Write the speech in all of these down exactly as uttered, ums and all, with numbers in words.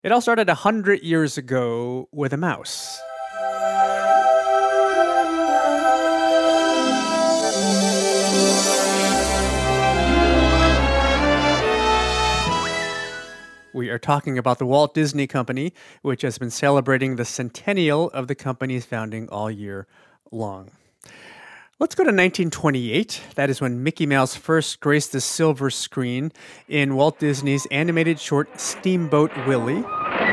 It all started a hundred years ago with a mouse. We are talking about the Walt Disney Company, which has been celebrating the centennial of the company's founding all year long. Let's go to nineteen twenty-eight. That is when Mickey Mouse first graced the silver screen in Walt Disney's animated short Steamboat Willie.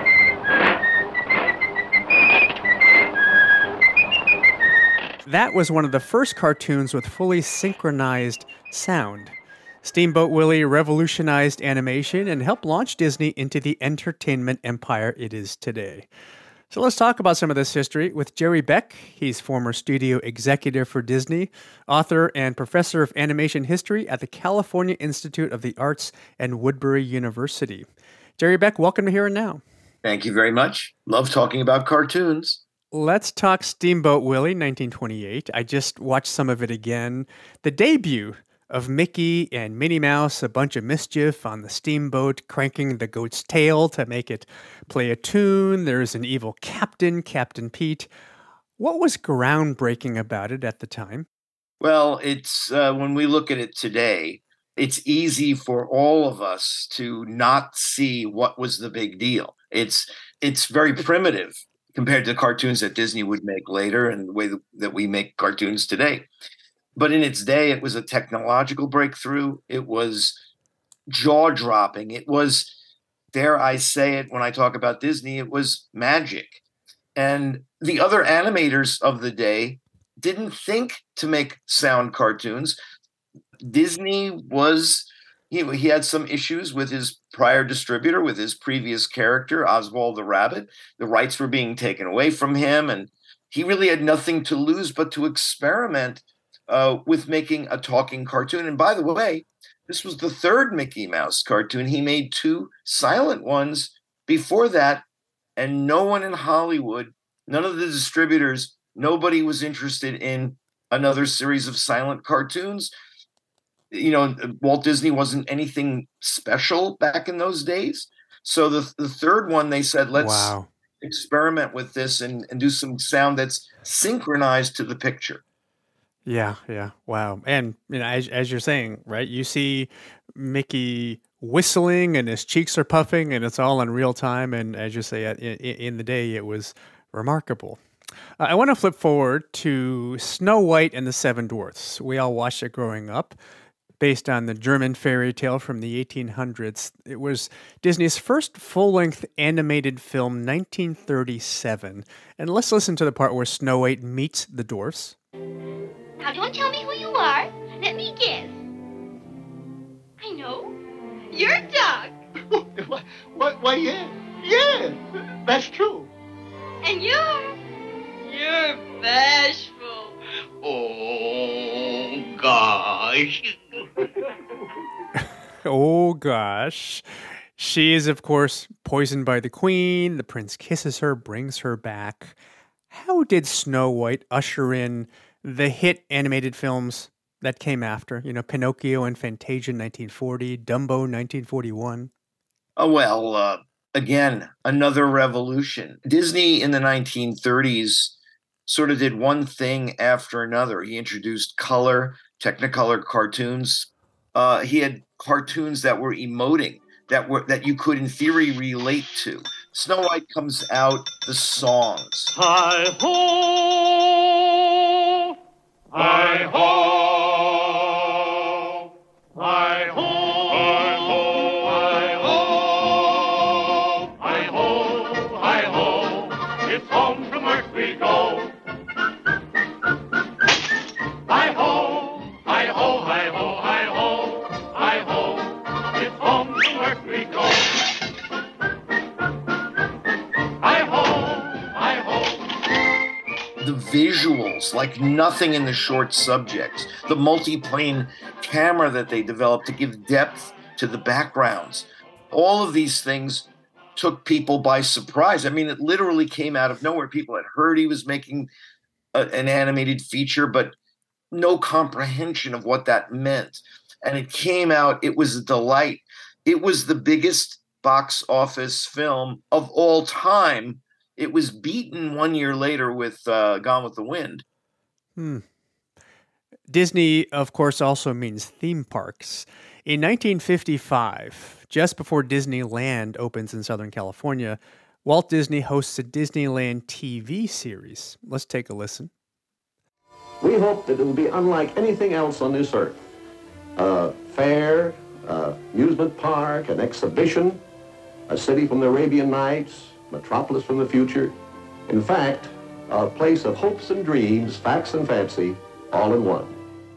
That was one of the first cartoons with fully synchronized sound. Steamboat Willie revolutionized animation and helped launch Disney into the entertainment empire it is today. So let's talk about some of this history with Jerry Beck. He's former studio executive for Disney, author and professor of animation history at the California Institute of the Arts and Woodbury University. Jerry Beck, welcome to Here and Now. Thank you very much. Love talking about cartoons. Let's talk Steamboat Willie, nineteen twenty-eight. I just watched some of it again. The debut of Mickey and Minnie Mouse, a bunch of mischief on the steamboat, cranking the goat's tail to make it play a tune. There's an evil captain, Captain Pete. What was groundbreaking about it at the time? Well, it's uh, when we look at it today, it's easy for all of us to not see what was the big deal. It's it's very primitive compared to the cartoons that Disney would make later and the way that we make cartoons today. But in its day, it was a technological breakthrough. It was jaw-dropping. It was, dare I say it when I talk about Disney, it was magic. And the other animators of the day didn't think to make sound cartoons. Disney was, you know, he had some issues with his prior distributor, with his previous character, Oswald the Rabbit. The rights were being taken away from him, and he really had nothing to lose but to experiment Uh, with making a talking cartoon. And by the way, this was the third Mickey Mouse cartoon. He made two silent ones before that, and no one in Hollywood, none of the distributors, nobody was interested in another series of silent cartoons. You know, Walt Disney wasn't anything special back in those days. So the, the third one, they said, let's Wow. experiment with this and, and do some sound that's synchronized to the picture. Yeah, yeah, wow. And you know, as as you're saying, right? You see Mickey whistling, and his cheeks are puffing, and it's all in real time. And as you say, in, in the day, it was remarkable. Uh, I want to flip forward to Snow White and the Seven Dwarfs. We all watched it growing up, based on the German fairy tale from the eighteen hundreds. It was Disney's first full-length animated film, nineteen thirty-seven. And let's listen to the part where Snow White meets the dwarfs. Now, don't tell me who you are. Let me guess. I know. You're Duck. Why, why, why, yeah. Yeah, that's true. And you're... You're bashful. Oh, gosh. Oh, gosh. She is, of course, poisoned by the queen. The prince kisses her, brings her back. How did Snow White usher in the hit animated films that came after? You know, Pinocchio and Fantasia in nineteen forty, Dumbo nineteen forty-one. Oh, well, uh, again, another revolution. Disney in the nineteen thirties sort of did one thing after another. He introduced color, Technicolor cartoons. Uh, he had cartoons that were emoting, that were that you could, in theory, relate to. Snow White comes out, the songs. Hi-ho! Hi-ho! Hi-ho! Hi-ho! Hi-ho! Hi-ho! Hi-ho! It's home from work we go. Hi-ho! Hi-ho! Hi-ho! Hi-ho! Hi-ho! It's home from work we go. The visuals, like nothing in the short subjects, the multi-plane camera that they developed to give depth to the backgrounds. All of these things took people by surprise. I mean, it literally came out of nowhere. People had heard he was making a, an animated feature, but no comprehension of what that meant. And it came out, it was a delight. It was the biggest box office film of all time. It was beaten one year later with uh, Gone with the Wind. Hmm. Disney, of course, also means theme parks. In nineteen fifty-five, just before Disneyland opens in Southern California, Walt Disney hosts a Disneyland T V series. Let's take a listen. We hope that it will be unlike anything else on this earth. A fair, uh, amusement park, an exhibition, a city from the Arabian Nights, metropolis from the future. In fact, a place of hopes and dreams, facts and fancy, all in one.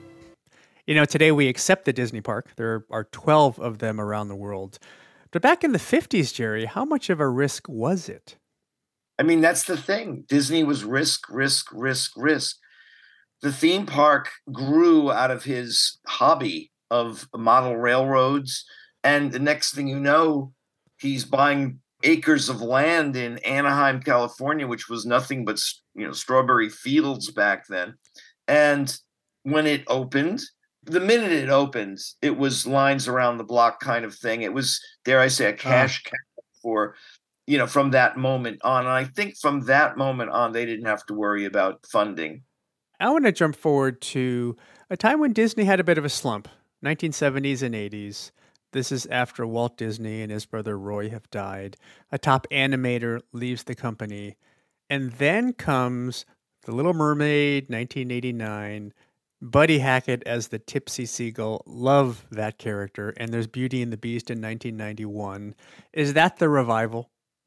You know, today we accept the Disney park. There are twelve of them around the world. But back in the fifties, Jerry, how much of a risk was it? I mean, that's the thing. Disney was risk, risk, risk, risk. The theme park grew out of his hobby of model railroads. And the next thing you know, he's buying acres of land in Anaheim, California, which was nothing but, you know, strawberry fields back then. And when it opened, the minute it opened, it was lines around the block kind of thing. It was, dare I say, a cash cow for, you know, from that moment on. And I think from that moment on, they didn't have to worry about funding. I want to jump forward to a time when Disney had a bit of a slump, nineteen seventies and eighties. This is after Walt Disney and his brother Roy have died. A top animator leaves the company. And then comes The Little Mermaid, nineteen eighty-nine. Buddy Hackett as the Tipsy Seagull. Love that character. And there's Beauty and the Beast in nineteen ninety-one. Is that the revival?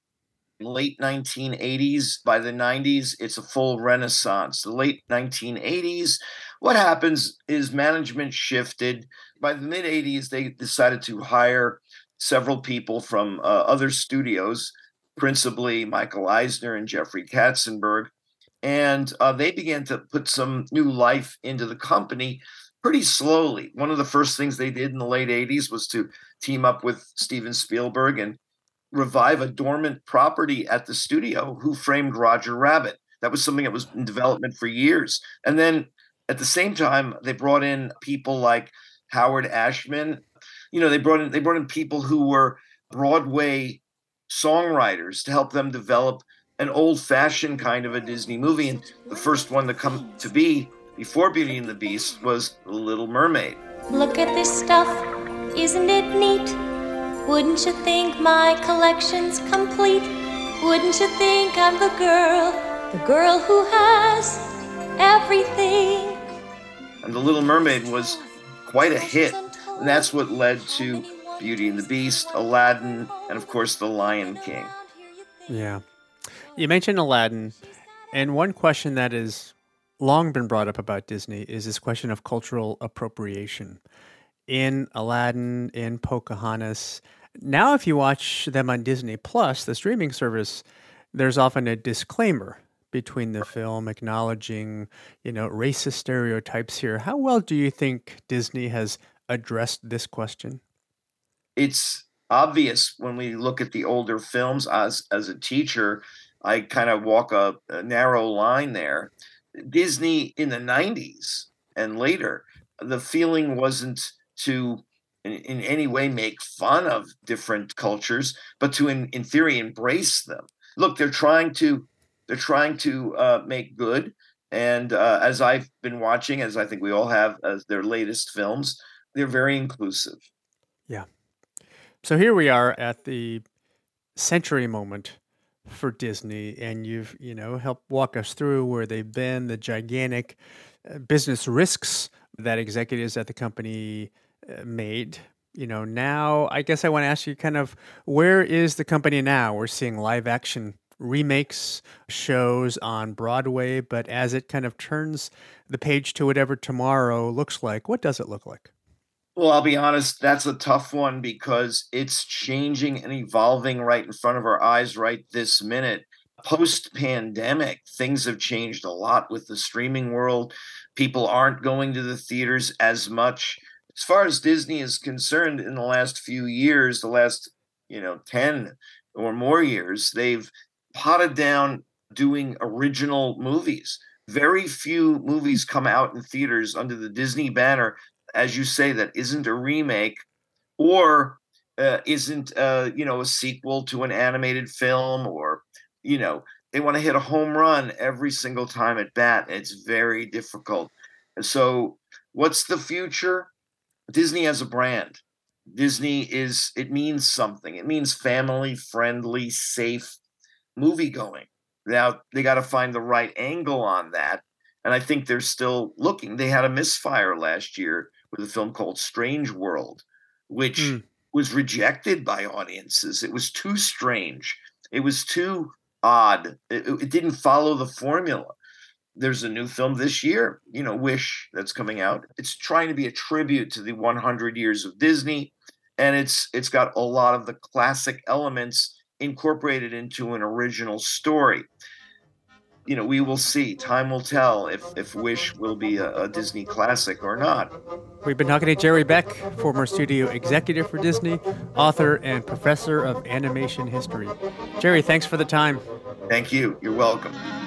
Late nineteen eighties, by the nineties, it's a full renaissance. The late nineteen eighties, what happens is management shifted. By the mid-eighties, they decided to hire several people from uh, other studios, principally Michael Eisner and Jeffrey Katzenberg, and uh, they began to put some new life into the company pretty slowly. One of the first things they did in the late eighties was to team up with Steven Spielberg and revive a dormant property at the studio, Who Framed Roger Rabbit. That was something that was in development for years. And then at the same time, they brought in people like Howard Ashman. You know, they brought in they brought in people who were Broadway songwriters to help them develop an old-fashioned kind of a Disney movie. And the first one to come to be before Beauty and the Beast was The Little Mermaid. Look at this stuff, isn't it neat? Wouldn't you think my collection's complete? Wouldn't you think I'm the girl, the girl who has everything? And The Little Mermaid was quite a hit. And that's what led to Beauty and the Beast, Aladdin, and of course, The Lion King. Yeah. You mentioned Aladdin, and one question that has long been brought up about Disney is this question of cultural appropriation. In Aladdin, in Pocahontas. Now, if you watch them on Disney Plus, the streaming service, there's often a disclaimer between the film acknowledging, you know, racist stereotypes here. How well do you think Disney has addressed this question? It's obvious when we look at the older films. As as a teacher, I kind of walk a, a narrow line there. Disney in the nineties and later, the feeling wasn't to in, in any way make fun of different cultures, but to in, in theory embrace them. Look, they're trying to they're trying to uh, make good, and uh, as I've been watching, as I think we all have, as their latest films, they're very inclusive. Yeah. So here we are at the century moment for Disney, and you've you know helped walk us through where they've been, the gigantic uh, business risks that executives at the company made. You know, now I guess I want to ask you kind of where is the company now? We're seeing live action remakes, shows on Broadway, but as it kind of turns the page to whatever tomorrow looks like, what does it look like? Well, I'll be honest, that's a tough one because it's changing and evolving right in front of our eyes right this minute. Post-pandemic, things have changed a lot with the streaming world. People aren't going to the theaters as much. As far as Disney is concerned, in the last few years, the last, you know, ten or more years, they've potted down doing original movies. Very few movies come out in theaters under the Disney banner, as you say, that isn't a remake or uh, isn't, uh, you know, a sequel to an animated film, or, you know, they want to hit a home run every single time at bat. And it's very difficult. So what's the future? Disney as a brand. Disney is, it means something. It means family friendly, safe movie going. Now they got to find the right angle on that. And I think they're still looking. They had a misfire last year with a film called Strange World, which mm. was rejected by audiences. It was too strange. It was too odd. It, it didn't follow the formula. There's a new film this year, you know, Wish, that's coming out. It's trying to be a tribute to the one hundred years of Disney, and it's it's got a lot of the classic elements incorporated into an original story. You know, we will see. Time will tell if if Wish will be a, a Disney classic or not. We've been talking to Jerry Beck, former studio executive for Disney, author and professor of animation history. Jerry, thanks for the time. Thank you. You're welcome.